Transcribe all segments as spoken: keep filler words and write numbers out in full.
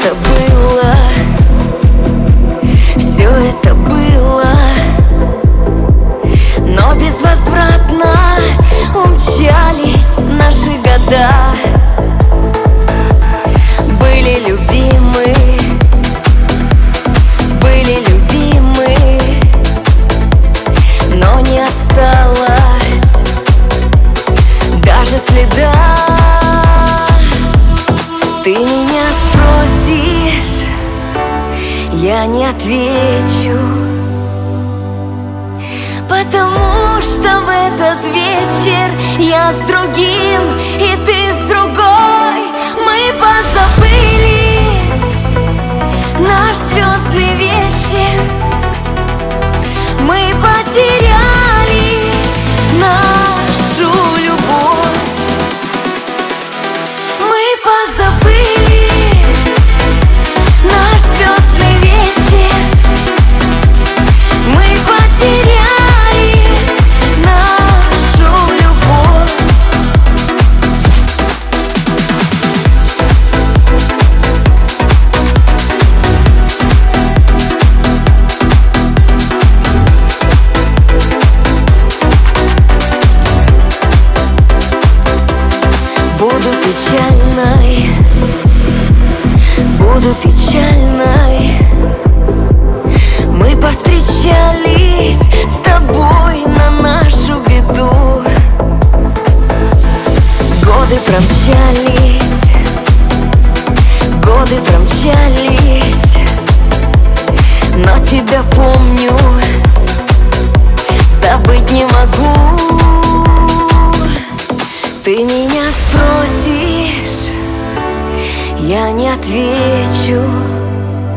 это было, все это было, но безвозвратно умчались наши года. Были любимы, были любимы, но не осталось даже следа. Ты меня спросишь, я не отвечу, потому что в этот вечер я с другим, и ты с другой. Мы позабыли наш звездный вечер, мы потеряли нашу любовь. Мы позабыли наш звездный вечер, мы потеряли нашу любовь. Буду печальной, буду печальной. Мы повстречались с тобой на нашу беду. Годы промчались, годы промчались, но тебя помню, забыть не могу. Ты меня спросишь, я не отвечу,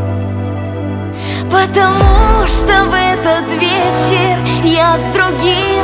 потому что в этот вечер я с другим.